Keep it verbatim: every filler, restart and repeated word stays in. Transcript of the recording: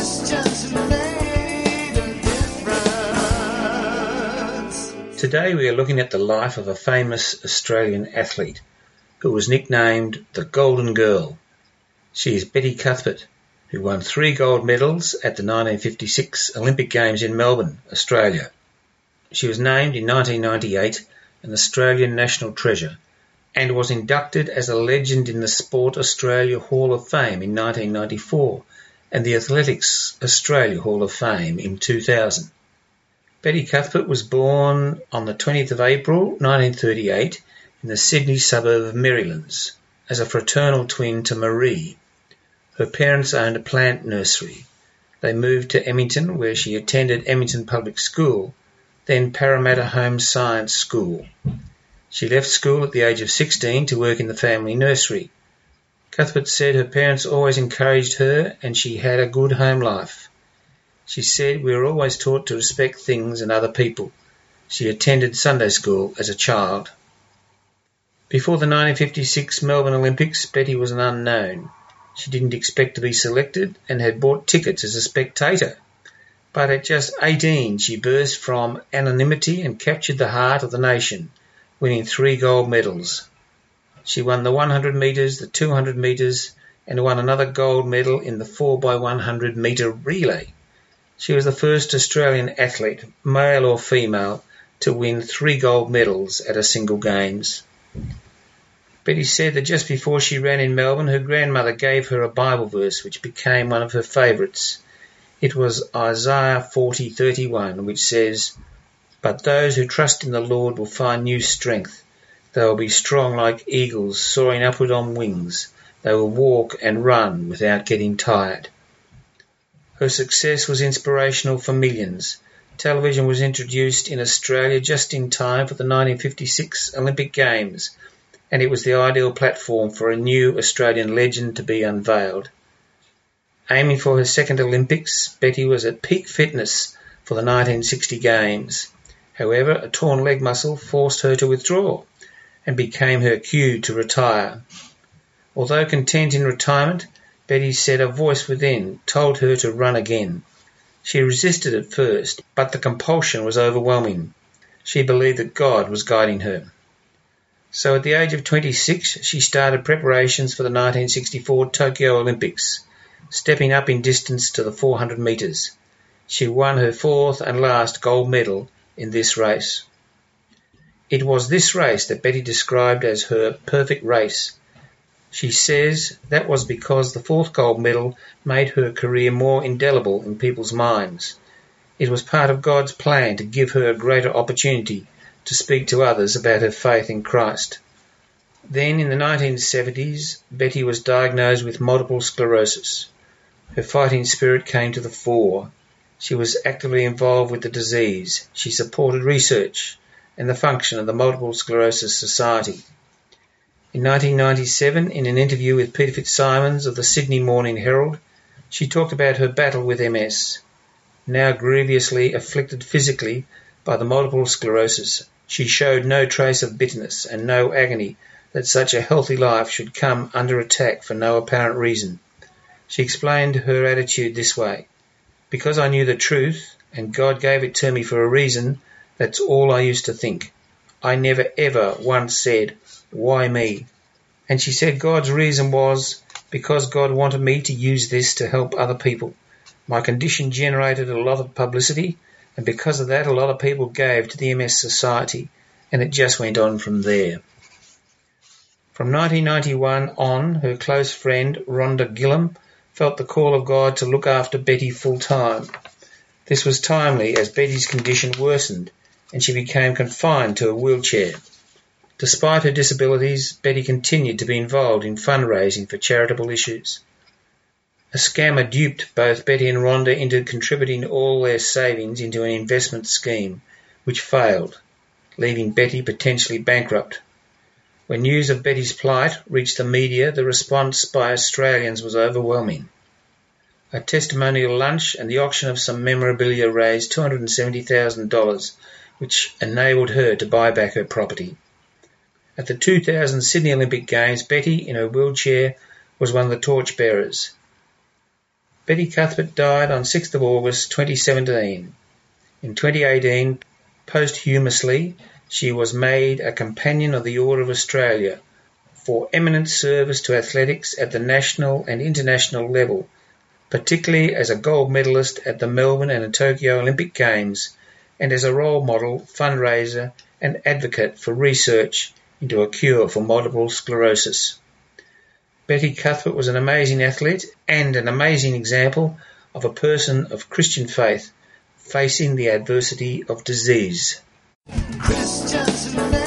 questions made a difference. Today we are looking at the life of a famous Australian athlete who was nicknamed the Golden Girl. She is Betty Cuthbert, who won three gold medals at the nineteen fifty-six Olympic Games in Melbourne, Australia. She was named in nineteen ninety-eight an Australian National Treasure and was inducted as a legend in the Sport Australia Hall of Fame in nineteen ninety-four and the Athletics Australia Hall of Fame in two thousand. Betty Cuthbert was born on the twentieth of April nineteen thirty-eight in the Sydney suburb of Merrylands as a fraternal twin to Marie. Her parents owned a plant nursery. They moved to Emmington, where she attended Emmington Public School, then Parramatta Home Science School. She left school at the age of sixteen to work in the family nursery. Cuthbert said her parents always encouraged her and she had a good home life. She said, "We were always taught to respect things and other people." She attended Sunday school as a child. Before the nineteen fifty-six Melbourne Olympics, Betty was an unknown. She didn't expect to be selected and had bought tickets as a spectator. But at just eighteen, she burst from anonymity and captured the heart of the nation, winning three gold medals. She won the one hundred metres, the two hundred metres, and won another gold medal in the four by one hundred metre relay. She was the first Australian athlete, male or female, to win three gold medals at a single Games. Betty said that just before she ran in Melbourne, her grandmother gave her a Bible verse which became one of her favourites. It was Isaiah forty thirty-one, which says, "But those who trust in the Lord will find new strength. They will be strong like eagles, soaring upward on wings. They will walk and run without getting tired." Her success was inspirational for millions. Television was introduced in Australia just in time for the nineteen fifty-six Olympic Games, and it was the ideal platform for a new Australian legend to be unveiled. Aiming for her second Olympics, Betty was at peak fitness for the nineteen sixty Games. However, a torn leg muscle forced her to withdraw and became her cue to retire. Although content in retirement, Betty said a voice within told her to run again. She resisted at first, but the compulsion was overwhelming. She believed that God was guiding her. So at the age of twenty-six, she started preparations for the nineteen sixty-four Tokyo Olympics, stepping up in distance to the four hundred metres. She won her fourth and last gold medal in this race. It was this race that Betty described as her perfect race. She says that was because the fourth gold medal made her career more indelible in people's minds. It was part of God's plan to give her a greater opportunity to speak to others about her faith in Christ. Then in the nineteen seventies, Betty was diagnosed with multiple sclerosis. Her fighting spirit came to the fore. She was actively involved with the disease. She supported research and the function of the Multiple Sclerosis Society. In nineteen ninety-seven, in an interview with Peter Fitzsimons of the Sydney Morning Herald, she talked about her battle with M S. Now grievously afflicted physically by the multiple sclerosis, she showed no trace of bitterness and no agony that such a healthy life should come under attack for no apparent reason. She explained her attitude this way: "Because I knew the truth, and God gave it to me for a reason, that's all I used to think. I never ever once said, 'Why me?' And she said God's reason was because God wanted me to use this to help other people. My condition generated a lot of publicity, and because of that a lot of people gave to the M S Society, and it just went on from there." From nineteen ninety-one on, her close friend Rhonda Gillam felt the call of God to look after Betty full-time. This was timely as Betty's condition worsened and she became confined to a wheelchair. Despite her disabilities, Betty continued to be involved in fundraising for charitable issues. A scammer duped both Betty and Rhonda into contributing all their savings into an investment scheme, which failed, leaving Betty potentially bankrupt. When news of Betty's plight reached the media, the response by Australians was overwhelming. A testimonial lunch and the auction of some memorabilia raised two hundred seventy thousand dollars, which enabled her to buy back her property. At the two thousand Sydney Olympic Games, Betty, in her wheelchair, was one of the torchbearers. Betty Cuthbert died on sixth of August twenty seventeen. In twenty eighteen, posthumously, she was made a Companion of the Order of Australia for eminent service to athletics at the national and international level, particularly as a gold medalist at the Melbourne and Tokyo Olympic Games, and as a role model, fundraiser and advocate for research into a cure for multiple sclerosis. Betty Cuthbert was an amazing athlete and an amazing example of a person of Christian faith facing the adversity of disease. Christians who